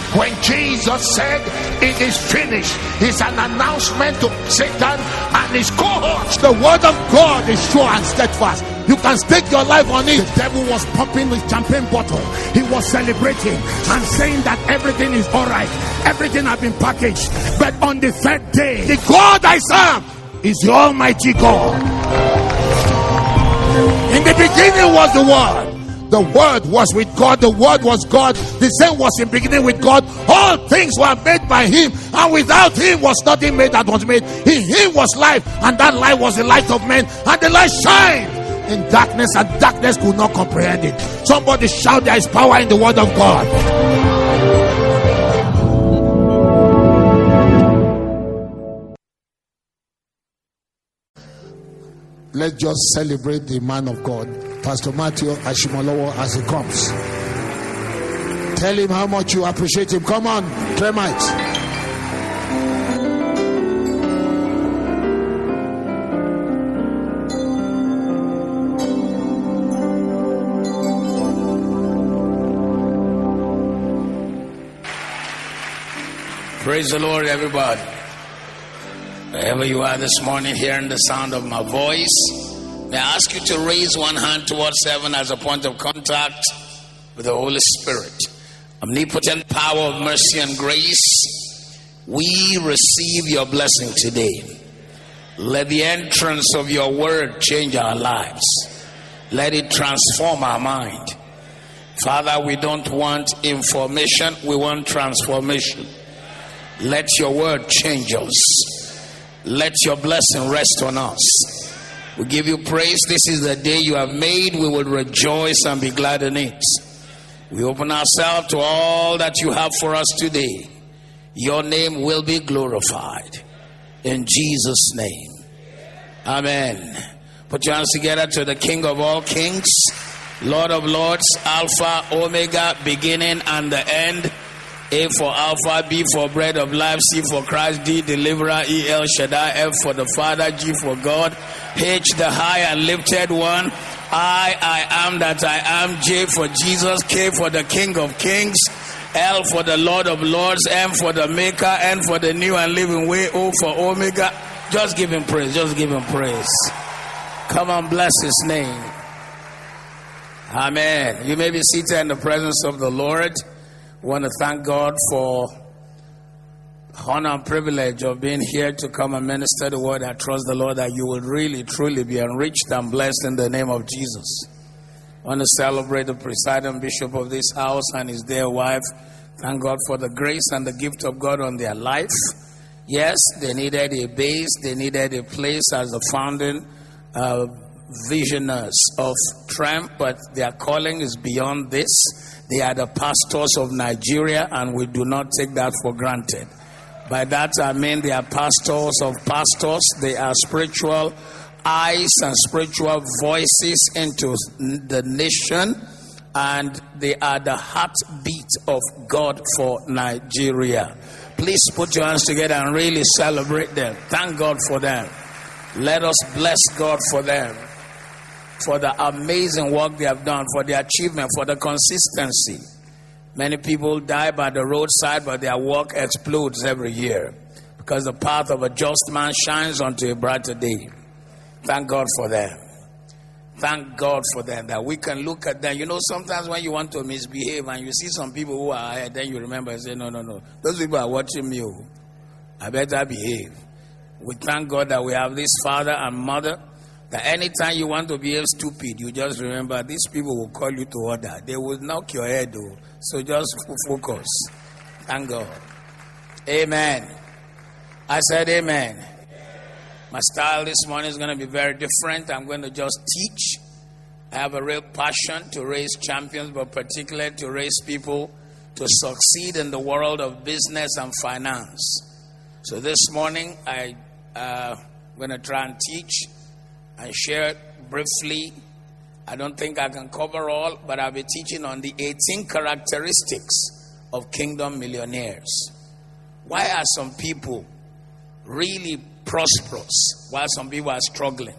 When Jesus said it is finished, it's an announcement to Satan and his cohorts. The word of God is sure and steadfast. You can stake your life on it. The devil was pumping with champagne bottle. He was celebrating and saying that everything is all right. Everything has been packaged. But on the third day, the God I serve is the Almighty God. In the beginning was the Word. The Word was with God. The Word was God. The same was in beginning with God. All things were made by Him, and without Him was nothing made that was made. In Him was life, and that life was the light of men. And the light shined in darkness, and darkness could not comprehend it. Somebody shout, there is power in the Word of God. Let's just celebrate the man of God, Pastor Matthew Ashimolowo, as he comes. Tell him how much you appreciate him. Come on, Clemite. Praise the Lord, everybody. Wherever you are this morning, hearing the sound of my voice, may I ask you to raise one hand towards heaven as a point of contact with the Holy Spirit. Omnipotent power of mercy and grace, we receive your blessing today. Let the entrance of your word change our lives. Let it transform our mind. Father, we don't want information, we want transformation. Let your word change us. Let your blessing rest on us. We give you praise. This is the day you have made. We will rejoice and be glad in it. We open ourselves to all that you have for us today. Your name will be glorified. In Jesus' name. Amen. Put your hands together to the King of all kings, Lord of lords, Alpha, Omega, beginning and the end. A for Alpha, B for bread of life, C for Christ, D deliverer, E El Shaddai, F for the Father, G for God, H the high and lifted one, I am that I am, J for Jesus, K for the King of kings, L for the Lord of lords, M for the maker, N for the new and living way, O for Omega. Just give him praise, just give him praise. Come on, bless his name. Amen. You may be seated in the presence of the Lord. I want to thank God for honor and privilege of being here to come and minister the word. I trust the Lord that you will really, truly be enriched and blessed in the name of Jesus. I want to celebrate the presiding bishop of this house and his dear wife. Thank God for the grace and the gift of God on their life. Yes, they needed a base, they needed a place as the founding visionaries of TREM, but their calling is beyond this. They are the pastors of Nigeria, and we do not take that for granted. By that I mean they are pastors of pastors. They are spiritual eyes and spiritual voices into the nation, and they are the heartbeat of God for Nigeria. Please put your hands together and really celebrate them. Thank God for them. Let us bless God for them, for the amazing work they have done, for the achievement, for the consistency. Many people die by the roadside, but their work explodes every year because the path of a just man shines unto a brighter day. Thank God for them. Thank God for them, that we can look at them. You know, sometimes when you want to misbehave and you see some people who are ahead, then you remember and say, no. Those people are watching me. I better behave. We thank God that we have this father and mother, that anytime you want to behave stupid, you just remember these people will call you to order. They will knock your head, though. So just focus. Thank God. Amen. I said amen. My style this morning is going to be very different. I'm going to just teach. I have a real passion to raise champions, but particularly to raise people to succeed in the world of business and finance. So this morning, I'm going to try and teach and share briefly. I don't think I can cover all, but I'll be teaching on the 18 characteristics of kingdom millionaires. Why are some people really prosperous while some people are struggling?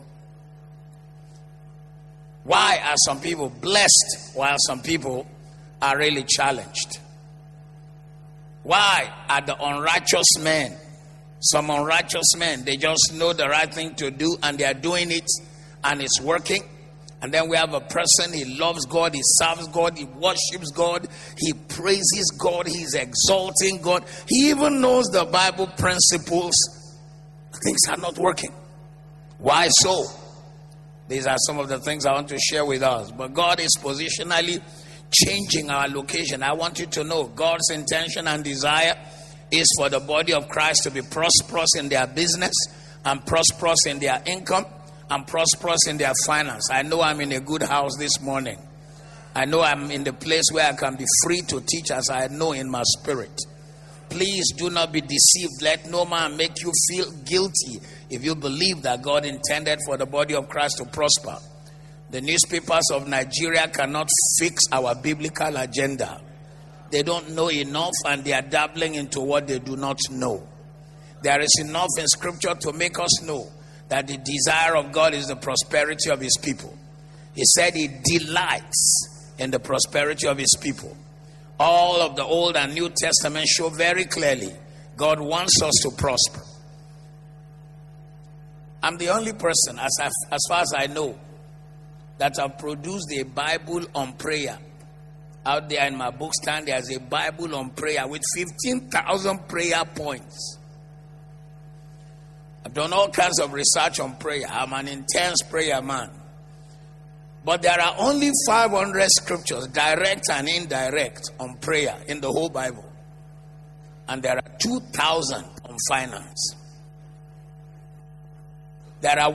Why are some people blessed while some people are really challenged? Why are the unrighteous men, some unrighteous men, they just know the right thing to do and they are doing it and it's working? And then we have a person, he loves God, he serves God, he worships God, he praises God, he's exalting God. He even knows the Bible principles. Things are not working. Why so? These are some of the things I want to share with us. But God is positionally changing our location. I want you to know God's intention and desire is for the body of Christ to be prosperous in their business and prosperous in their income and prosperous in their finance. I know I'm in a good house this morning. I know I'm in the place where I can be free to teach as I know in my spirit. Please do not be deceived. Let no man make you feel guilty if you believe that God intended for the body of Christ to prosper. The newspapers of Nigeria cannot fix our biblical agenda. They don't know enough and they are dabbling into what they do not know. There is enough in scripture to make us know that the desire of God is the prosperity of his people. He said he delights in the prosperity of his people. All of the Old and New Testament show very clearly God wants us to prosper. I'm the only person, as far as I know, that have produced a Bible on prayer. Out there in my book stand, there's a Bible on prayer with 15,000 prayer points. I've done all kinds of research on prayer. I'm an intense prayer man. But there are only 500 scriptures, direct and indirect, on prayer in the whole Bible. And there are 2,000 on finance. There are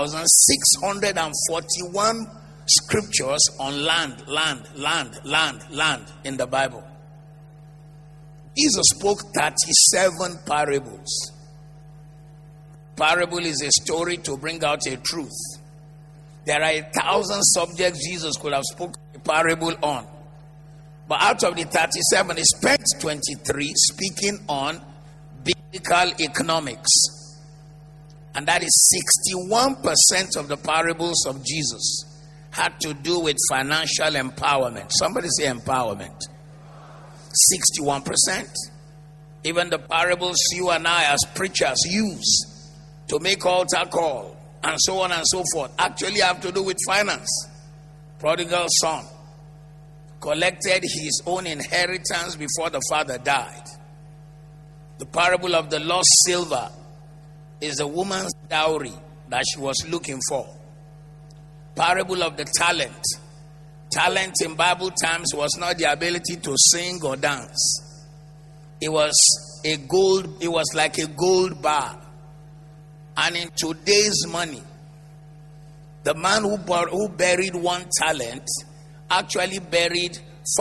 1,641 scriptures on land in the Bible. Jesus spoke 37 parables. Parable is a story to bring out a truth. There are 1,000 subjects Jesus could have spoken a parable on. But out of the 37, he spent 23 speaking on biblical economics. And that is 61% of the parables of Jesus had to do with financial empowerment. Somebody say empowerment. 61%. Even the parables you and I as preachers use to make altar call and so on and so forth actually have to do with finance. Prodigal son collected his own inheritance before the father died. The parable of the lost silver is the woman's dowry that she was looking for. Parable of the talent. Talent in Bible times was not the ability to sing or dance. It was like a gold bar. And in today's money, the man who buried one talent actually buried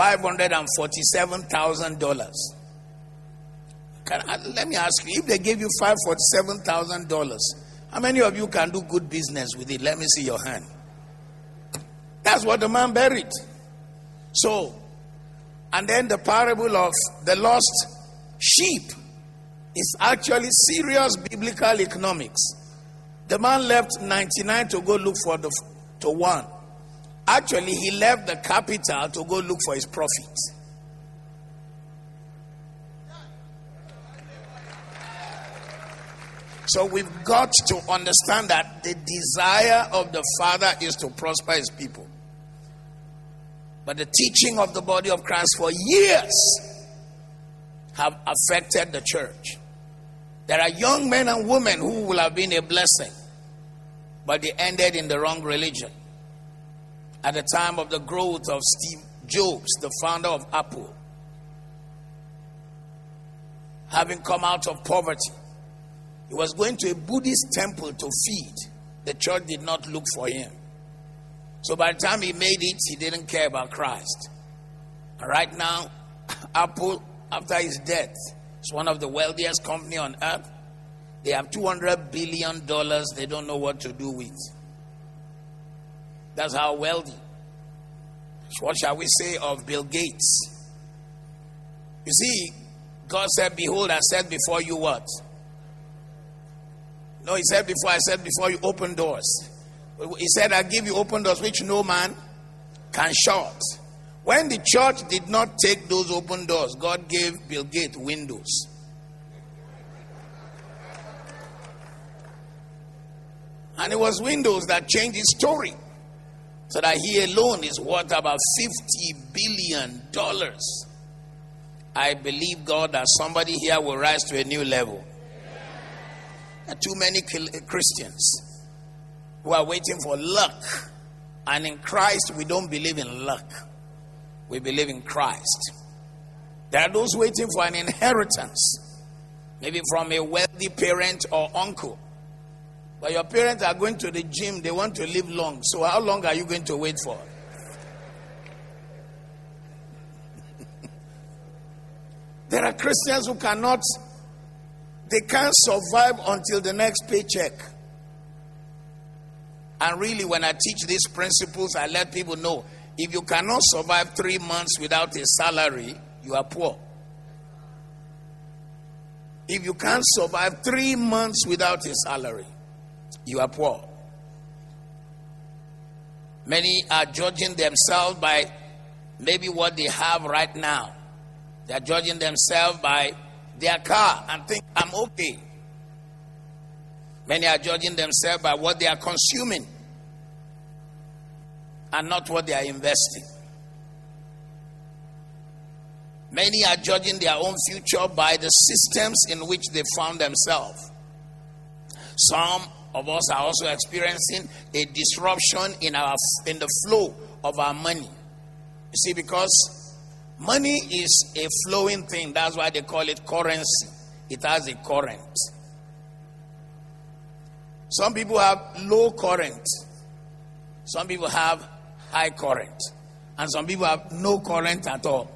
$547,000. Let me ask you, if they gave you $547,000, how many of you can do good business with it? Let me see your hand. That's what the man buried. So, and then the parable of the lost sheep is actually serious biblical economics. The man left 99 to go look for to one. Actually, he left the capital to go look for his profit. So we've got to understand that the desire of the Father is to prosper his people. But the teaching of the body of Christ for years have affected the church. There are young men and women who will have been a blessing, but they ended in the wrong religion. At the time of the growth of Steve Jobs, the founder of Apple, having come out of poverty, he was going to a Buddhist temple to feed. The church did not look for him. So by the time he made it, he didn't care about Christ. And right now, Apple, after his death, is one of the wealthiest companies on earth. They have $200 billion they don't know what to do with. That's how wealthy. What shall we say of Bill Gates? You see, God said, behold, I said before you what? No, he said before, I said before you open doors. He said, I give you open doors which no man can shut. When the church did not take those open doors, God gave Bill Gates windows. And it was windows that changed his story. So that he alone is worth about $50 billion. I believe, God, that somebody here will rise to a new level. There are too many Christians who are waiting for luck. And in Christ, we don't believe in luck. We believe in Christ. There are those waiting for an inheritance. Maybe from a wealthy parent or uncle. But your parents are going to the gym. They want to live long. So how long are you going to wait for? There are Christians who can't survive until the next paycheck. And really, when I teach these principles, I let people know, if you cannot survive 3 months without a salary, you are poor. If you can't survive 3 months without a salary, you are poor. Many are judging themselves by maybe what they have right now. They are judging themselves by their car and think, I'm okay. Many are judging themselves by what they are consuming and not what they are investing. Many are judging their own future by the systems in which they found themselves. Some of us are also experiencing a disruption in the flow of our money. You see, because money is a flowing thing. That's why they call it currency. It has a current. Some people have low current. Some people have high current. And some people have no current at all.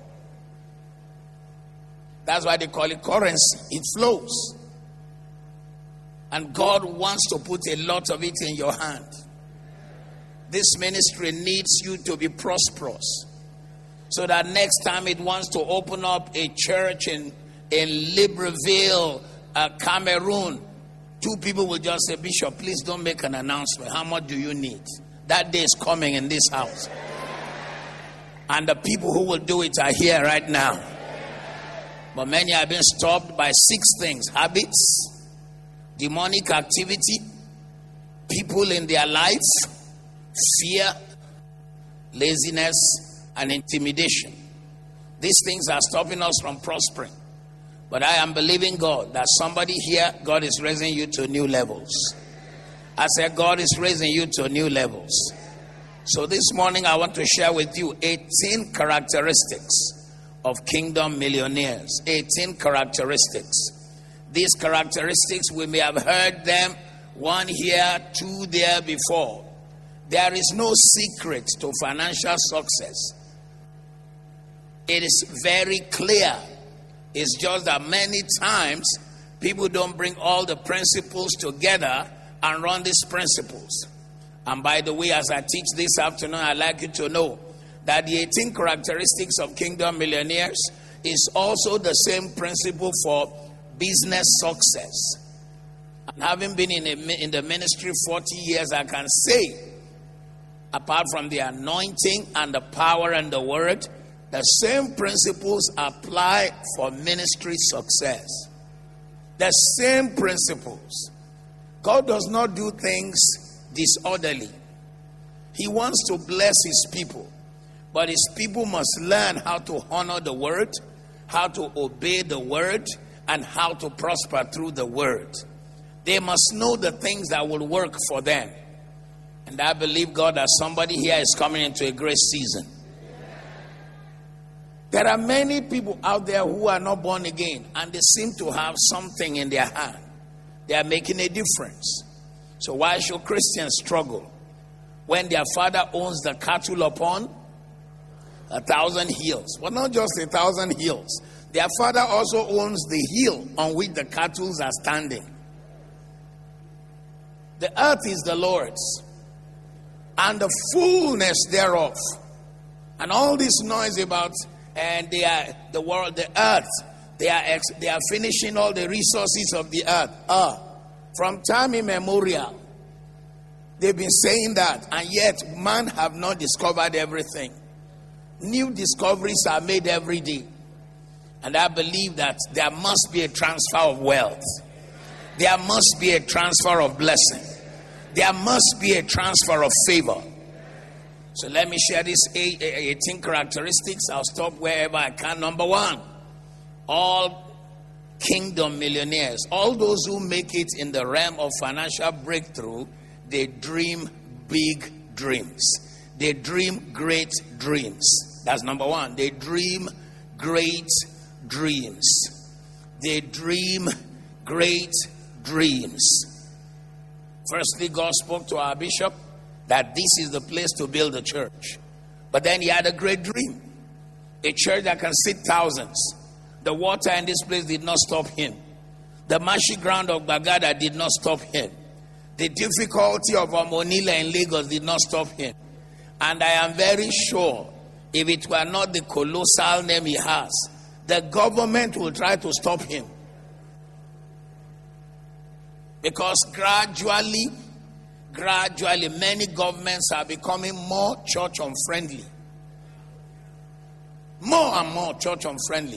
That's why they call it currency. It flows. And God wants to put a lot of it in your hand. This ministry needs you to be prosperous. So that next time it wants to open up a church in Libreville, Cameroon, 2 people will just say, Bishop, please don't make an announcement. How much do you need? That day is coming in this house. And the people who will do it are here right now. But many have been stopped by 6 things: habits, demonic activity, people in their life, fear, laziness, and intimidation. These things are stopping us from prospering. But I am believing God that somebody here, God is raising you to new levels. I said, God is raising you to new levels. So this morning I want to share with you 18 characteristics of kingdom millionaires. 18 characteristics. These characteristics, we may have heard them, 1 here, 2 there before. There is no secret to financial success. It is very clear. It's just that many times people don't bring all the principles together and run these principles. And by the way, as I teach this afternoon, I'd like you to know that the 18 characteristics of kingdom millionaires is also the same principle for business success. And having been in the ministry 40 years, I can say, apart from the anointing and the power and the word, the same principles apply for ministry success. The same principles. God does not do things disorderly. He wants to bless his people. But his people must learn how to honor the word, how to obey the word, and how to prosper through the word. They must know the things that will work for them. And I believe, God, that somebody here is coming into a great season. There are many people out there who are not born again, and they seem to have something in their hand. They are making a difference. So why should Christians struggle when their father owns the cattle upon 1,000 hills? Well, not just 1,000 hills. Their father also owns the hill on which the cattle are standing. The earth is the Lord's, and the fullness thereof. And all this noise about the world, the earth, they are finishing all the resources of the earth. From time immemorial, they've been saying that, and yet man have not discovered everything. New discoveries are made every day. And I believe that there must be a transfer of wealth. There must be a transfer of blessing. There must be a transfer of favor. So let me share these 18 characteristics. I'll stop wherever I can. Number 1, all kingdom millionaires, all those who make it in the realm of financial breakthrough, they dream big dreams. They dream great dreams. That's number 1. They dream great dreams. They dream great dreams. Firstly, God spoke to our bishop that this is the place to build a church. But then he had a great dream. A church that can seat thousands. The water in this place did not stop him. The marshy ground of Bagada did not stop him. The difficulty of Amonila in Lagos did not stop him. And I am very sure if it were not the colossal name he has, the government will try to stop him. Because gradually, many governments are becoming more church unfriendly. More and more church unfriendly.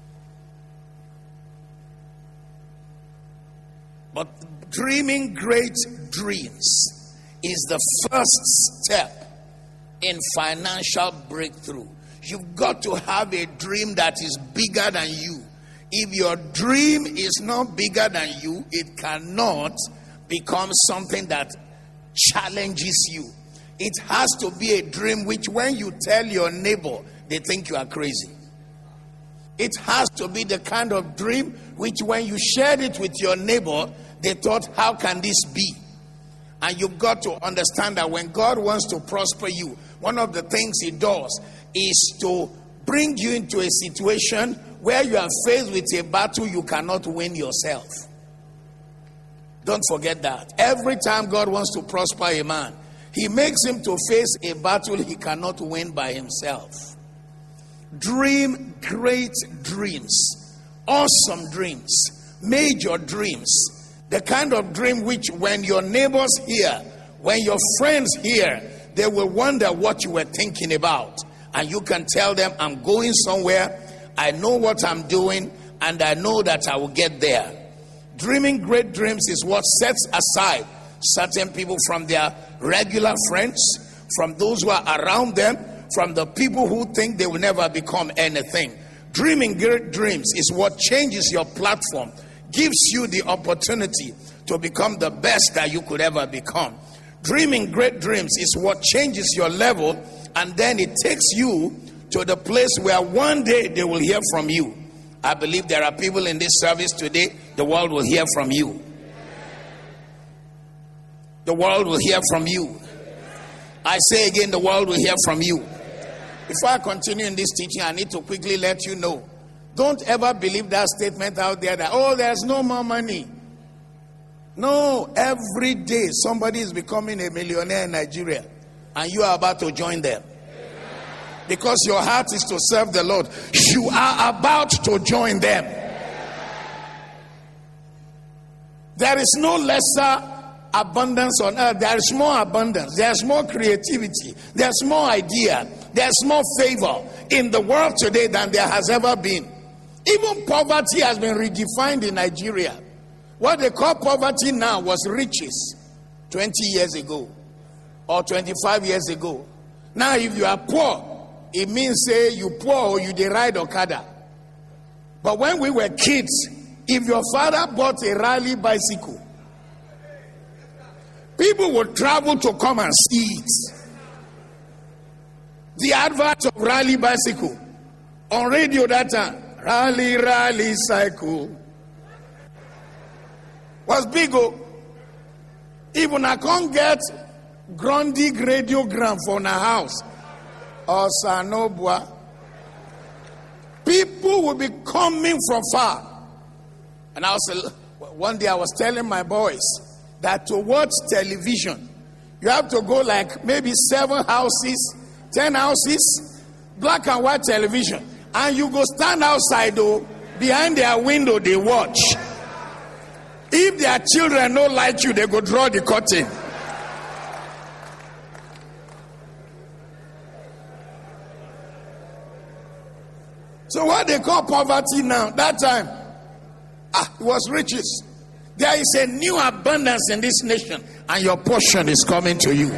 But dreaming great dreams is the first step in financial breakthrough. You've got to have a dream that is bigger than you. If your dream is not bigger than you, it cannot become something that challenges you. It has to be a dream which when you tell your neighbor, they think you are crazy. It has to be the kind of dream which when you shared it with your neighbor, they thought, how can this be? And you've got to understand that when God wants to prosper you, one of the things he does is to bring you into a situation where you are faced with a battle you cannot win yourself. Don't forget that. Every time God wants to prosper a man, he makes him to face a battle he cannot win by himself. Dream great dreams, awesome dreams, major dreams. The kind of dream which when your neighbors hear, when your friends hear, they will wonder what you were thinking about. And you can tell them, I'm going somewhere, I know what I'm doing, and I know that I will get there. Dreaming great dreams is what sets aside certain people from their regular friends, from those who are around them, from the people who think they will never become anything. Dreaming great dreams is what changes your platform, gives you the opportunity to become the best that you could ever become. Dreaming great dreams is what changes your level, and then it takes you to the place where one day they will hear from you. I believe there are people in this service today, the world will hear from you. The world will hear from you. I say again, the world will hear from you. Before I continue in this teaching, I need to quickly let you know, don't ever believe that statement out there that, oh, there's no more money. No, every day somebody is becoming a millionaire in Nigeria, and you are about to join them. Because your heart is to serve the Lord, you are about to join them. There is no lesser abundance on earth. There is more abundance. There's more creativity. There's more idea. There's more favor in the world today than there has ever been. Even poverty has been redefined in Nigeria. What they call poverty now was riches 20 years ago or 25 years ago. Now if you are poor, it means say you poor or you dey ride Okada. But when we were kids, if your father bought a rally bicycle, people would travel to come and see it. The advert of rally bicycle on radio that time, rally cycle, was big. Even I can't get Grundig radiogram for a house. Or Sanobua. People will be coming from far. And one day I was telling my boys that to watch television, you have to go like maybe 7 houses, 10 houses, black and white television. And you go stand outside though, behind their window they watch. If their children don't like you, they go draw the curtain. So what they call poverty now, that time, it was riches. There is a new abundance in this nation, and your portion is coming to you.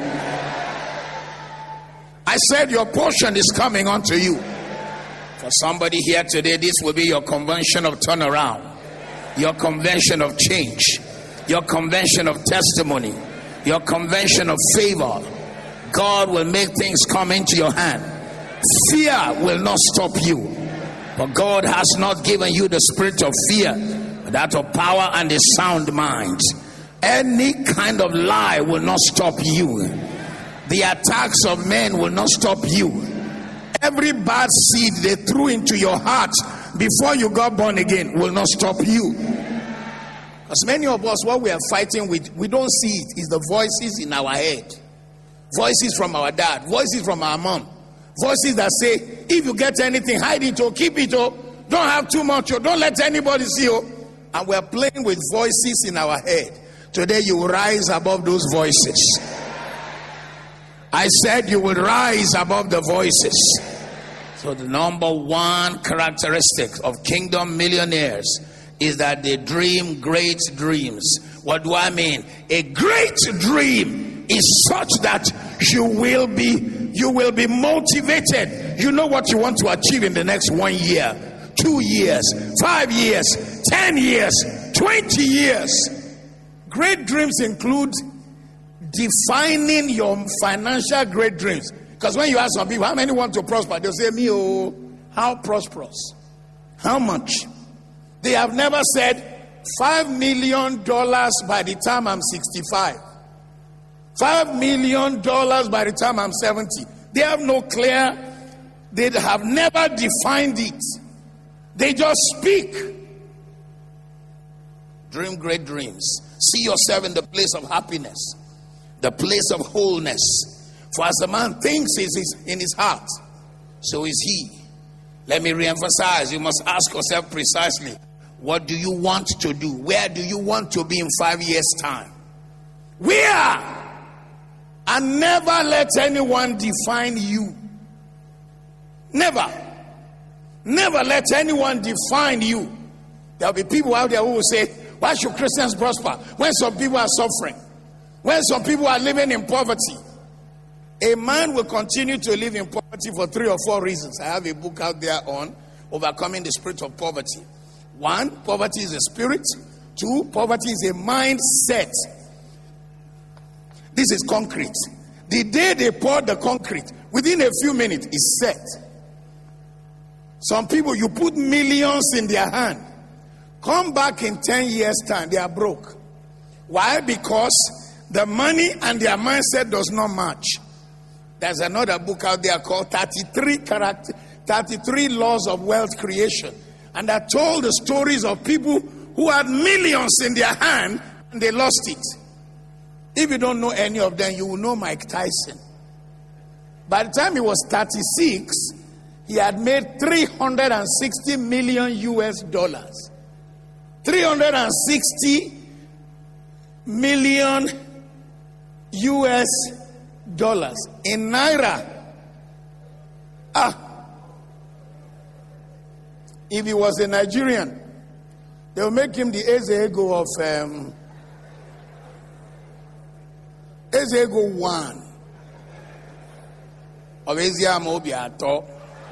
I said your portion is coming unto you. For somebody here today, this will be your convention of turnaround, your convention of change, your convention of testimony, your convention of favor. God will make things come into your hand. Fear will not stop you. For God has not given you the spirit of fear, but that of power and a sound mind. Any kind of lie will not stop you. The attacks of men will not stop you. Every bad seed they threw into your heart before you got born again will not stop you. Because many of us, what we are fighting with, we don't see it. It's the voices in our head. Voices from our dad, voices from our mom, voices that say, if you get anything, hide it or keep it or don't have too much or don't let anybody see you. And we're playing with voices in our head. Today you will rise above those voices. I said you will rise above the voices. So the number one characteristic of kingdom millionaires is that they dream great dreams. What do I mean? A great dream is such that you will be motivated. You know what you want to achieve in the next 1 year, 2 years, 5 years, 10 years, 20 years. Great dreams include defining your financial great dreams. Because when you ask some people, how many want to prosper? They'll say, me, oh, how prosperous? How much? They have never said $5 million by the time I'm 65. $5 million by the time I'm 70. They have no clear, they have never defined it. They just speak. Dream great dreams. See yourself in the place of happiness, the place of wholeness. For as a man thinks in his heart, so is he. Let me re-emphasize, you must ask yourself precisely, what do you want to do? Where do you want to be in 5 years' time? Where? And never let anyone define you. Never. Never let anyone define you. There will be people out there who will say, why should Christians prosper when some people are suffering? When some people are living in poverty? A man will continue to live in poverty for 3 or 4 reasons. I have a book out there on overcoming the spirit of poverty. 1, poverty is a spirit. 2, poverty is a mindset. This is concrete. The day they poured the concrete, within a few minutes, it's set. Some people, you put millions in their hand. Come back in 10 years' time, they are broke. Why? Because the money and their mindset does not match. There's another book out there called 33 Laws of Wealth Creation. And I told the stories of people who had millions in their hand and they lost it. If you don't know any of them, you will know Mike Tyson. By the time he was 36, he had made $360 million US. 360 million US dollars in naira. If he was a Nigerian, they will make him the Eze-Ego of Eze-Ego 1 of Ezia Mobiato.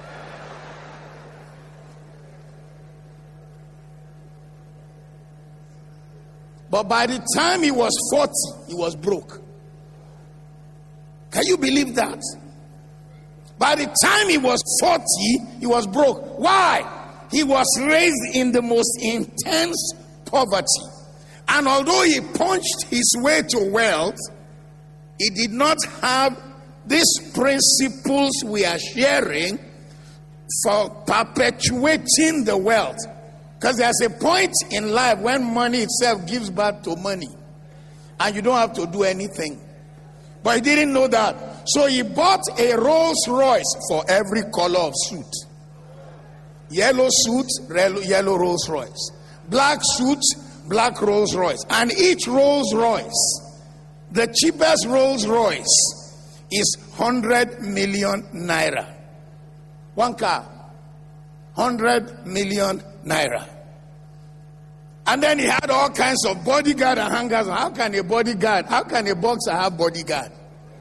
But by the time he was 40, he was broke. Can you believe that? By the time he was 40, he was broke. Why? He was raised in the most intense poverty. And although he punched his way to wealth, he did not have these principles we are sharing for perpetuating the wealth. Because there's a point in life when money itself gives birth to money. And you don't have to do anything. But he didn't know that. So he bought a Rolls Royce for every color of suit. Yellow suit, yellow Rolls Royce. Black suit, black Rolls Royce. And each Rolls Royce, the cheapest Rolls Royce, is 100 million naira. One car, 100 million naira. And then he had all kinds of bodyguard and hangers. How can a boxer have bodyguard?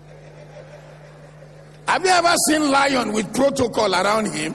Have you ever seen lion with protocol around him?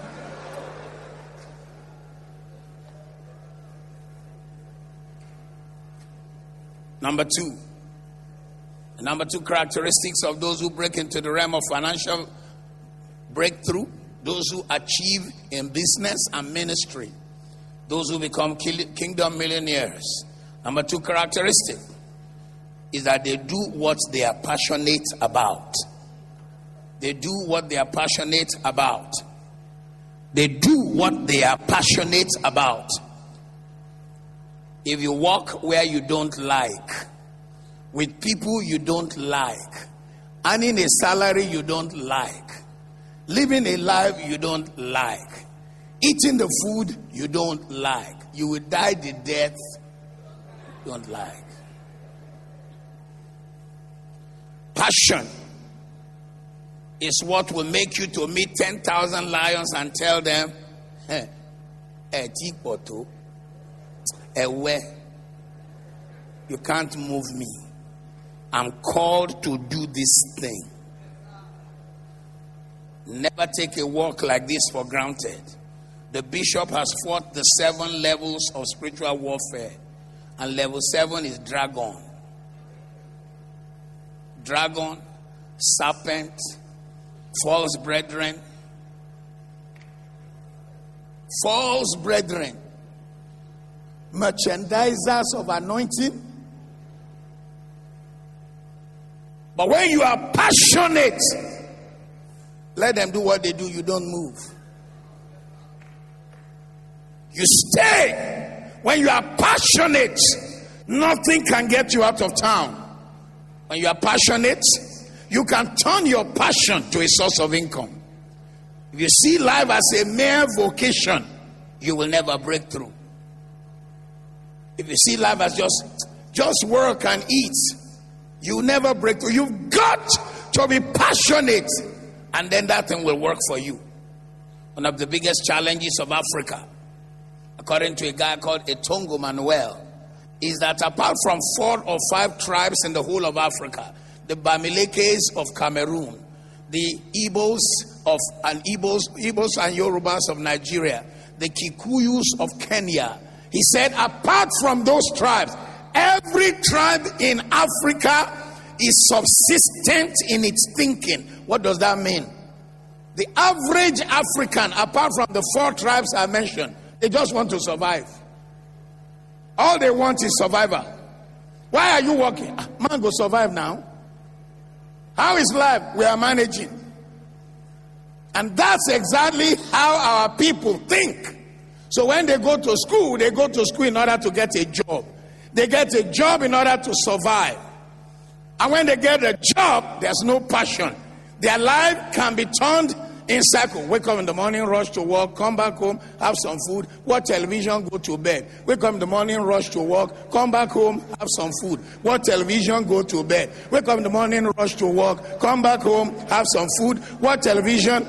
Number two characteristics of those who break into the realm of financial breakthrough, those who achieve in business and ministry, those who become kingdom millionaires. Number two characteristic is that they do what they are passionate about. They do what they are passionate about. They do what they are passionate about. If you walk where you don't like, with people you don't like, earning a salary you don't like, living a life you don't like, eating the food you don't like, you will die the death you don't like. Passion is what will make you to meet 10,000 lions and tell them, you can't move me. I'm called to do this thing. Never take a walk like this for granted. The bishop has fought the 7 levels of spiritual warfare, and level 7 is dragon. Dragon, serpent, false brethren. False brethren. Merchandisers of anointing. But when you are passionate, let them do what they do, you don't move. You stay. When you are passionate, nothing can get you out of town. When you are passionate, you can turn your passion to a source of income. If you see life as a mere vocation, you will never break through. If you see life as just work and eat, you will never break through. You've got to be passionate, and then that thing will work for you. One of the biggest challenges of Africa, according to a guy called Etongo Manuel, is that apart from 4 or 5 tribes in the whole of Africa, the Bamilekes of Cameroon, the Igbos and Yorubas of Nigeria, the Kikuyus of Kenya, he said, apart from those tribes, every tribe in Africa is subsistent in its thinking. What does that mean? The average African, apart from the 4 tribes I mentioned, they just want to survive. All they want is survival. Why are you working? Man, go survive now. How is life? We are managing. And that's exactly how our people think. So when they go to school in order to get a job. They get a job in order to survive. And when they get a job, there's no passion. Their life can be turned in circle. Wake up in the morning, rush to work, come back home, have some food, watch television, go to bed. Wake up in the morning, rush to work, come back home, have some food, watch television, go to bed. Wake up in the morning, rush to work, come back home, have some food, watch television.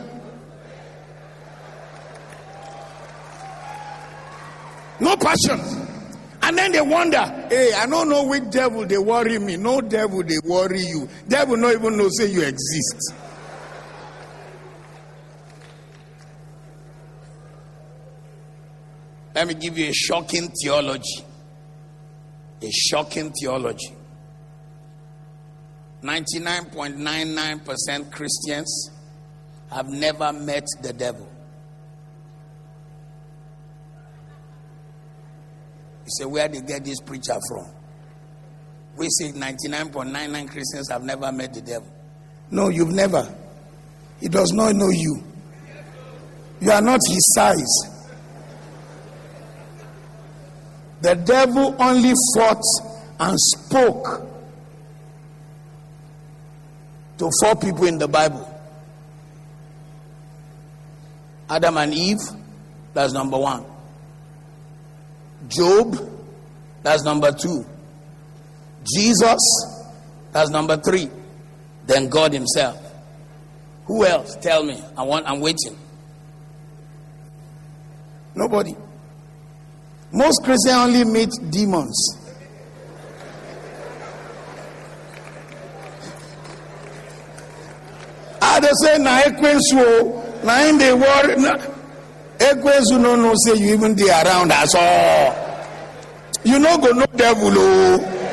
No passion. And then they wonder, hey, I don't know which devil they worry me. No devil they worry you. Devil not even know say you exist. Let me give you a shocking theology. A shocking theology. 99.99% Christians have never met the devil. You say, where did they get this preacher from? We say 99.99 Christians have never met the devil. No, you've never. He does not know you. You are not his size. The devil only fought and spoke to 4 people in the Bible. Adam and Eve, that's number 1. Job, that's number 2. Jesus, that's number 3. Then God himself. Who else? Tell me. I'm waiting. Nobody. Most Christians only meet demons. They say na ekwensu na in the world ekwensu no say you even dey around at all. You no go no devil.